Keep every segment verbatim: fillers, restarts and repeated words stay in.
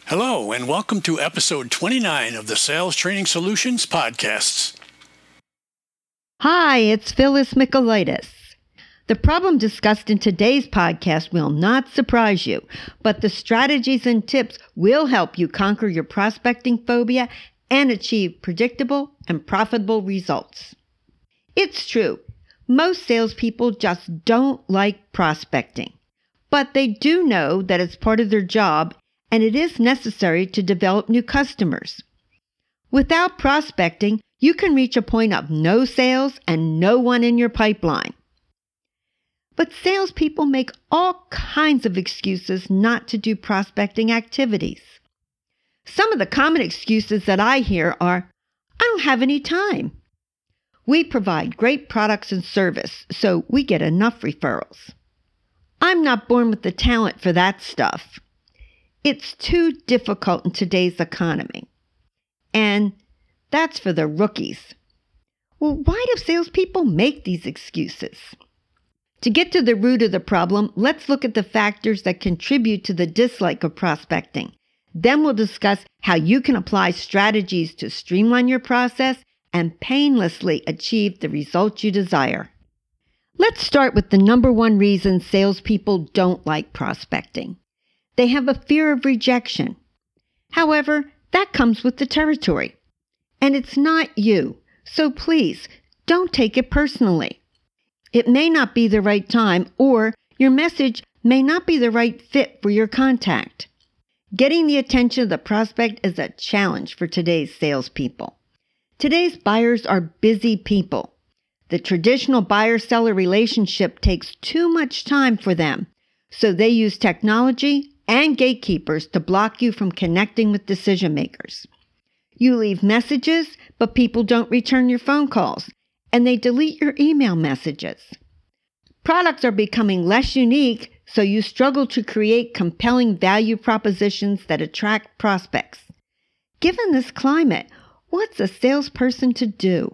Hello, and welcome to episode twenty-nine of the Sales Training Solutions podcasts. Hi, it's Phyllis Michaelitis. The problem discussed in today's podcast will not surprise you, but the strategies and tips will help you conquer your prospecting phobia and achieve predictable and profitable results. It's true, most salespeople just don't like prospecting, but they do know that it's part of their job and it is necessary to develop new customers. Without prospecting, you can reach a point of no sales and no one in your pipeline. But salespeople make all kinds of excuses not to do prospecting activities. Some of the common excuses that I hear are, I don't have any time. We provide great products and service, so we get enough referrals. I'm not born with the talent for that stuff. It's too difficult in today's economy. And that's for the rookies. Well, why do salespeople make these excuses? To get to the root of the problem, let's look at the factors that contribute to the dislike of prospecting. Then we'll discuss how you can apply strategies to streamline your process and painlessly achieve the results you desire. Let's start with the number one reason salespeople don't like prospecting. They have a fear of rejection. However, that comes with the territory. And it's not you, so please don't take it personally. It may not be the right time, or your message may not be the right fit for your contact. Getting the attention of the prospect is a challenge for today's salespeople. Today's buyers are busy people. The traditional buyer-seller relationship takes too much time for them, so they use technology and gatekeepers to block you from connecting with decision makers. You leave messages, but people don't return your phone calls, and they delete your email messages. Products are becoming less unique, so you struggle to create compelling value propositions that attract prospects. Given this climate, what's a salesperson to do?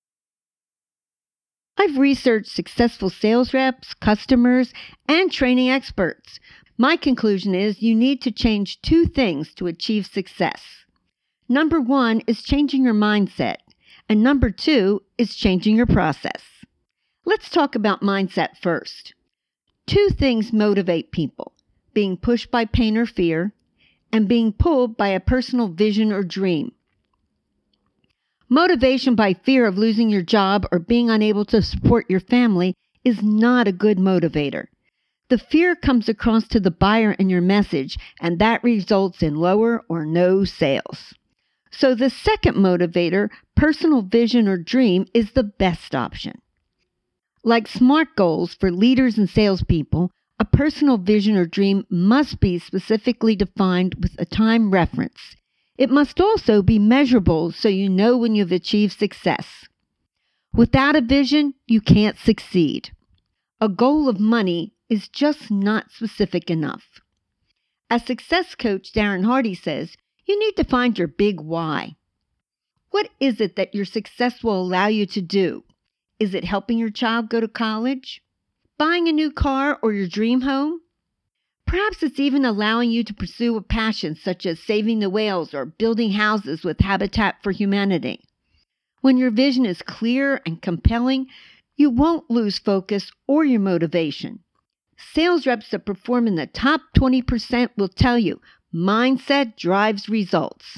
I've researched successful sales reps, customers, and training experts. My conclusion is you need to change two things to achieve success. Number one is changing your mindset, and number two is changing your process. Let's talk about mindset first. Two things motivate people: being pushed by pain or fear, and being pulled by a personal vision or dream. Motivation by fear of losing your job or being unable to support your family is not a good motivator. The fear comes across to the buyer in your message, and that results in lower or no sales. So the second motivator, personal vision or dream, is the best option. Like SMART goals for leaders and salespeople, a personal vision or dream must be specifically defined with a time reference. It must also be measurable so you know when you've achieved success. Without a vision, you can't succeed. A goal of money is just not specific enough. As success coach Darren Hardy says, you need to find your big why. What is it that your success will allow you to do? Is it helping your child go to college? Buying a new car or your dream home? Perhaps it's even allowing you to pursue a passion such as saving the whales or building houses with Habitat for Humanity. When your vision is clear and compelling, you won't lose focus or your motivation. Sales reps that perform in the top twenty percent will tell you, mindset drives results.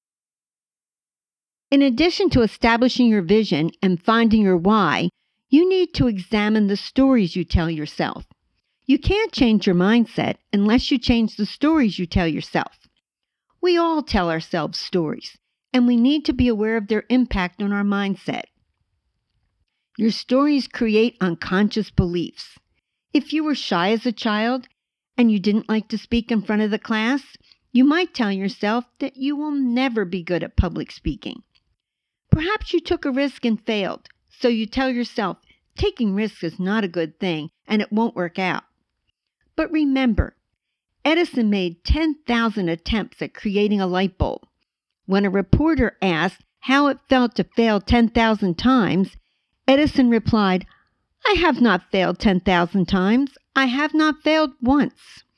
In addition to establishing your vision and finding your why, you need to examine the stories you tell yourself. You can't change your mindset unless you change the stories you tell yourself. We all tell ourselves stories, and we need to be aware of their impact on our mindset. Your stories create unconscious beliefs. If you were shy as a child and you didn't like to speak in front of the class, you might tell yourself that you will never be good at public speaking. Perhaps you took a risk and failed, so you tell yourself taking risks is not a good thing and it won't work out. But remember, Edison made ten thousand attempts at creating a light bulb. When a reporter asked how it felt to fail ten thousand times, Edison replied, I have not failed ten thousand times. I have not failed once.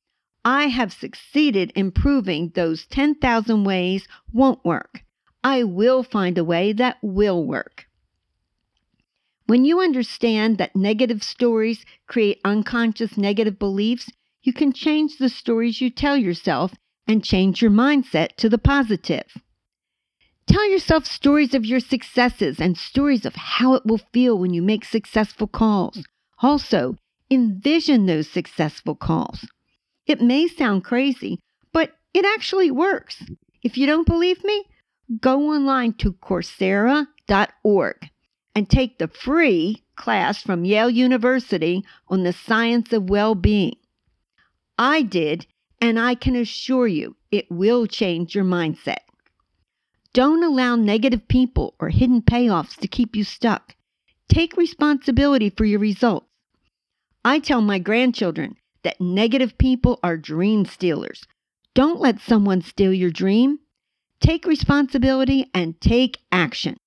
I have succeeded in proving those ten thousand ways won't work. I will find a way that will work. When you understand that negative stories create unconscious negative beliefs, you can change the stories you tell yourself and change your mindset to the positive. Tell yourself stories of your successes and stories of how it will feel when you make successful calls. Also, envision those successful calls. It may sound crazy, but it actually works. If you don't believe me, go online to Coursera dot org and take the free class from Yale University on the science of well-being. I did, and I can assure you it will change your mindset. Don't allow negative people or hidden payoffs to keep you stuck. Take responsibility for your results. I tell my grandchildren that negative people are dream stealers. Don't let someone steal your dream. Take responsibility and take action.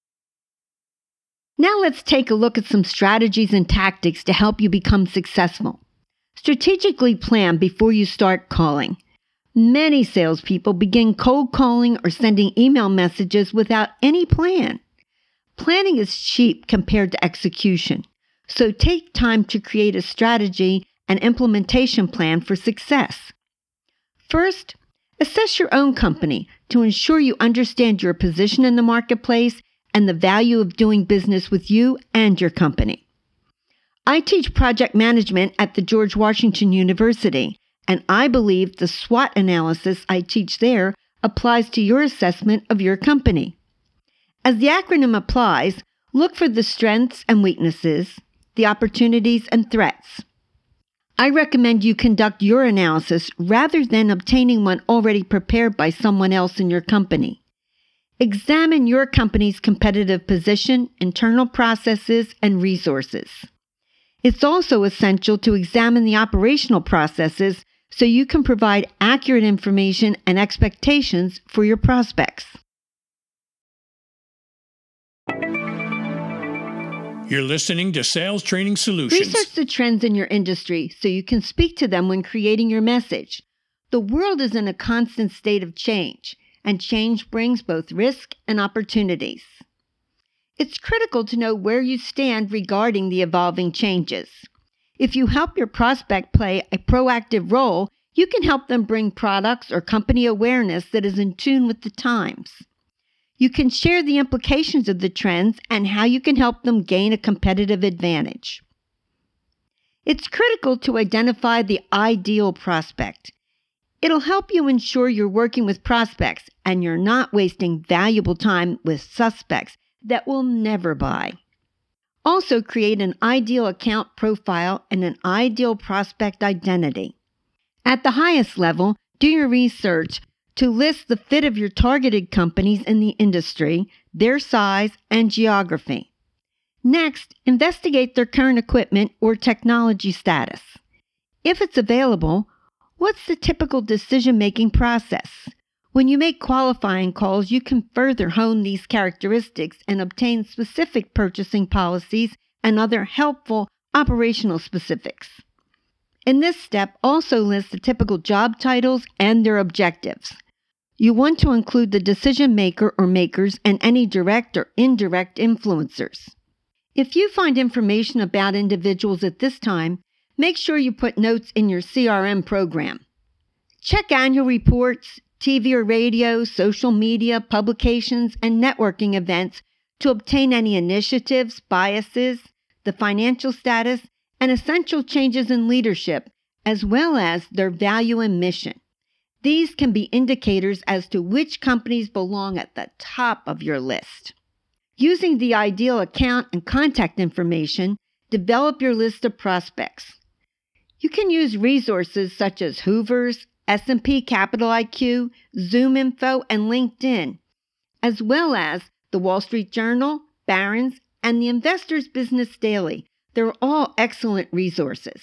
Now let's take a look at some strategies and tactics to help you become successful. Strategically plan before you start calling. Many salespeople begin cold calling or sending email messages without any plan. Planning is cheap compared to execution, so take time to create a strategy and implementation plan for success. First, assess your own company to ensure you understand your position in the marketplace and the value of doing business with you and your company. I teach project management at the George Washington University, and I believe the SWOT analysis I teach there applies to your assessment of your company. As the acronym applies, look for the strengths and weaknesses, the opportunities and threats. I recommend you conduct your analysis rather than obtaining one already prepared by someone else in your company. Examine your company's competitive position, internal processes, and resources. It's also essential to examine the operational processes so you can provide accurate information and expectations for your prospects. You're listening to Sales Training Solutions. Research the trends in your industry so you can speak to them when creating your message. The world is in a constant state of change, and change brings both risk and opportunities. It's critical to know where you stand regarding the evolving changes. If you help your prospect play a proactive role, you can help them bring products or company awareness that is in tune with the times. You can share the implications of the trends and how you can help them gain a competitive advantage. It's critical to identify the ideal prospect. It'll help you ensure you're working with prospects and you're not wasting valuable time with suspects that will never buy. Also, create an ideal account profile and an ideal prospect identity. At the highest level, do your research to list the fit of your targeted companies in the industry, their size, and geography. Next, investigate their current equipment or technology status. If it's available, what's the typical decision-making process? When you make qualifying calls, you can further hone these characteristics and obtain specific purchasing policies and other helpful operational specifics. In this step, also list the typical job titles and their objectives. You want to include the decision maker or makers and any direct or indirect influencers. If you find information about individuals at this time, make sure you put notes in your C R M program. Check annual reports, T V or radio, social media, publications, and networking events to obtain any initiatives, biases, the financial status, and essential changes in leadership, as well as their value and mission. These can be indicators as to which companies belong at the top of your list. Using the ideal account and contact information, develop your list of prospects. You can use resources such as Hoover's, S and P Capital I Q, ZoomInfo, and LinkedIn, as well as the Wall Street Journal, Barron's, and the Investor's Business Daily. They're all excellent resources.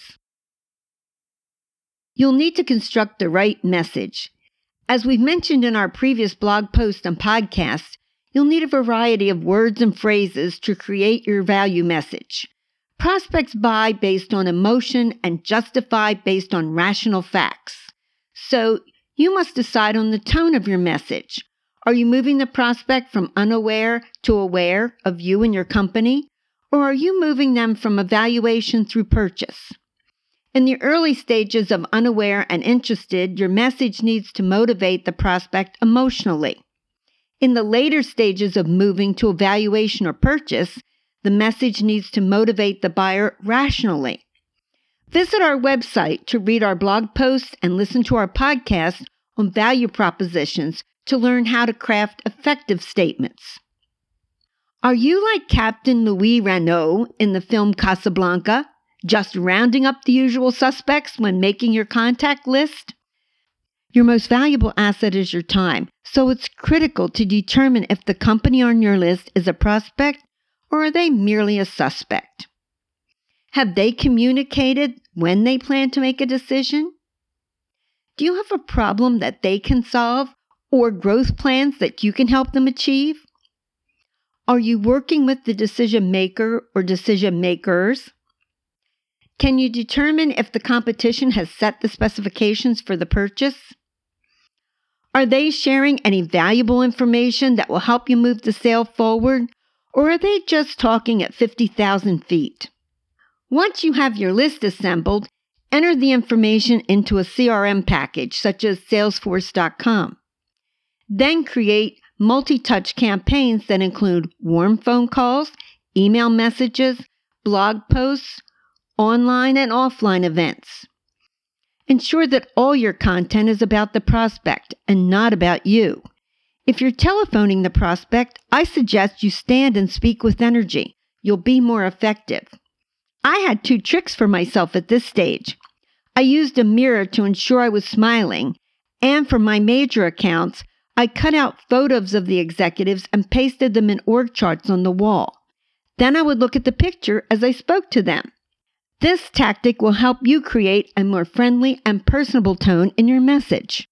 You'll need to construct the right message. As we've mentioned in our previous blog post and podcast, you'll need a variety of words and phrases to create your value message. Prospects buy based on emotion and justify based on rational facts. So you must decide on the tone of your message. Are you moving the prospect from unaware to aware of you and your company? Or are you moving them from evaluation through purchase? In the early stages of unaware and interested, your message needs to motivate the prospect emotionally. In the later stages of moving to evaluation or purchase, the message needs to motivate the buyer rationally. Visit our website to read our blog posts and listen to our podcast on value propositions to learn how to craft effective statements. Are you like Captain Louis Renault in the film Casablanca, just rounding up the usual suspects when making your contact list? Your most valuable asset is your time, so it's critical to determine if the company on your list is a prospect or are they merely a suspect. Have they communicated when they plan to make a decision? Do you have a problem that they can solve or growth plans that you can help them achieve? Are you working with the decision maker or decision makers? Can you determine if the competition has set the specifications for the purchase? Are they sharing any valuable information that will help you move the sale forward, or are they just talking at fifty thousand feet? Once you have your list assembled, enter the information into a C R M package such as Salesforce dot com. Then create multi-touch campaigns that include warm phone calls, email messages, blog posts, online and offline events. Ensure that all your content is about the prospect and not about you. If you're telephoning the prospect, I suggest you stand and speak with energy. You'll be more effective. I had two tricks for myself at this stage. I used a mirror to ensure I was smiling, and for my major accounts, I cut out photos of the executives and pasted them in org charts on the wall. Then I would look at the picture as I spoke to them. This tactic will help you create a more friendly and personable tone in your message.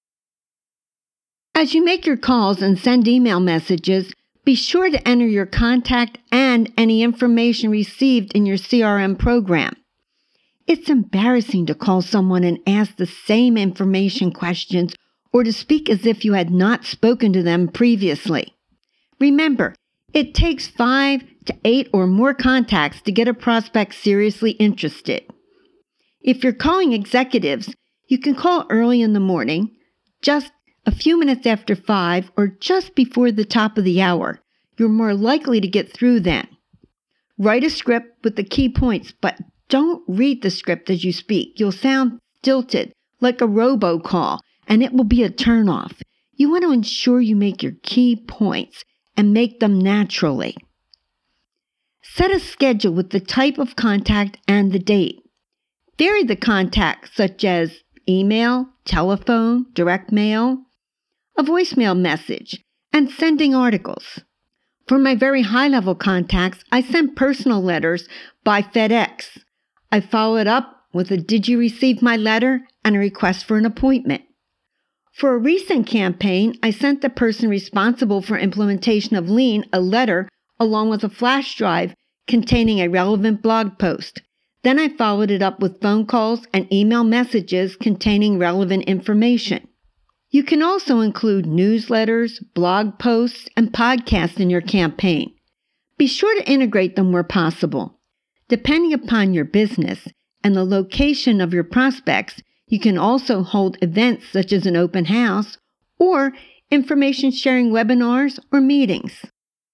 As you make your calls and send email messages, be sure to enter your contact and any information received in your C R M program. It's embarrassing to call someone and ask the same information questions or to speak as if you had not spoken to them previously. Remember, it takes five to eight or more contacts to get a prospect seriously interested. If you're calling executives, you can call early in the morning, just a few minutes after five, or just before the top of the hour. You're more likely to get through then. Write a script with the key points, but don't read the script as you speak. You'll sound stilted, like a robocall, and it will be a turnoff. You want to ensure you make your key points and make them naturally. Set a schedule with the type of contact and the date. Vary the contacts such as email, telephone, direct mail, a voicemail message, and sending articles. For my very high-level contacts, I send personal letters by FedEx. I follow it up with a "Did you receive my letter?" and a request for an appointment. For a recent campaign, I sent the person responsible for implementation of Lean a letter along with a flash drive containing a relevant blog post. Then I followed it up with phone calls and email messages containing relevant information. You can also include newsletters, blog posts, and podcasts in your campaign. Be sure to integrate them where possible. Depending upon your business and the location of your prospects, you can also hold events such as an open house or information sharing webinars or meetings.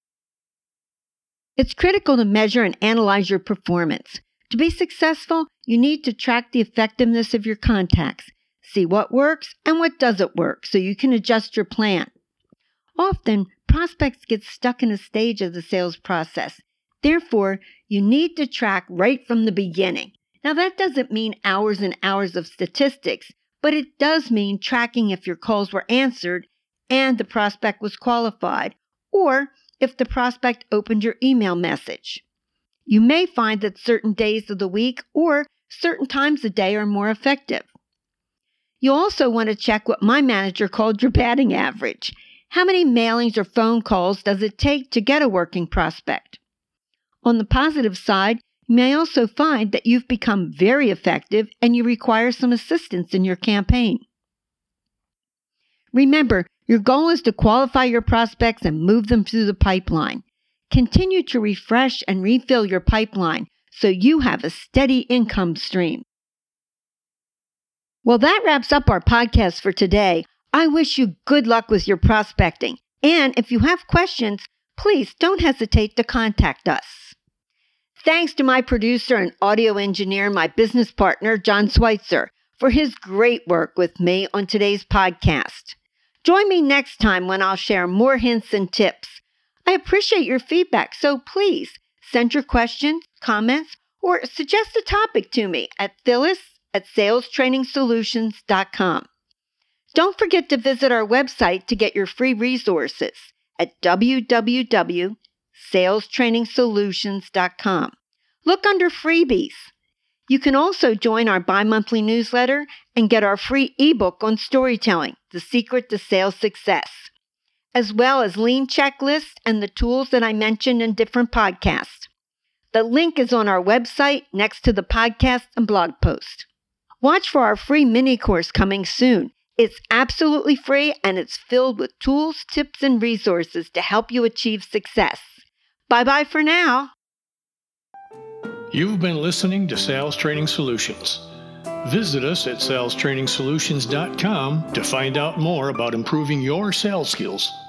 It's critical to measure and analyze your performance. To be successful, you need to track the effectiveness of your contacts, see what works and what doesn't work so you can adjust your plan. Often, prospects get stuck in a stage of the sales process. Therefore, you need to track right from the beginning. Now, that doesn't mean hours and hours of statistics, but it does mean tracking if your calls were answered and the prospect was qualified, or if the prospect opened your email message. You may find that certain days of the week or certain times of day are more effective. You also want to check what my manager called your batting average. How many mailings or phone calls does it take to get a working prospect? On the positive side, you may also find that you've become very effective and you require some assistance in your campaign. Remember, your goal is to qualify your prospects and move them through the pipeline. Continue to refresh and refill your pipeline so you have a steady income stream. Well, that wraps up our podcast for today. I wish you good luck with your prospecting. And if you have questions, please don't hesitate to contact us. Thanks to my producer and audio engineer, my business partner, John Schweitzer, for his great work with me on today's podcast. Join me next time when I'll share more hints and tips. I appreciate your feedback, so please send your questions, comments, or suggest a topic to me at Phyllis at sales training solutions dot com. Don't forget to visit our website to get your free resources at w w w dot sales training solutions dot com. Look under freebies. You can also join our bi-monthly newsletter and get our free ebook on storytelling, The Secret to Sales Success, as well as lean checklists and the tools that I mentioned in different podcasts. The link is on our website next to the podcast and blog post. Watch for our free mini course coming soon. It's absolutely free and it's filled with tools, tips, and resources to help you achieve success. Bye-bye for now. You've been listening to Sales Training Solutions. Visit us at sales training solutions dot com to find out more about improving your sales skills.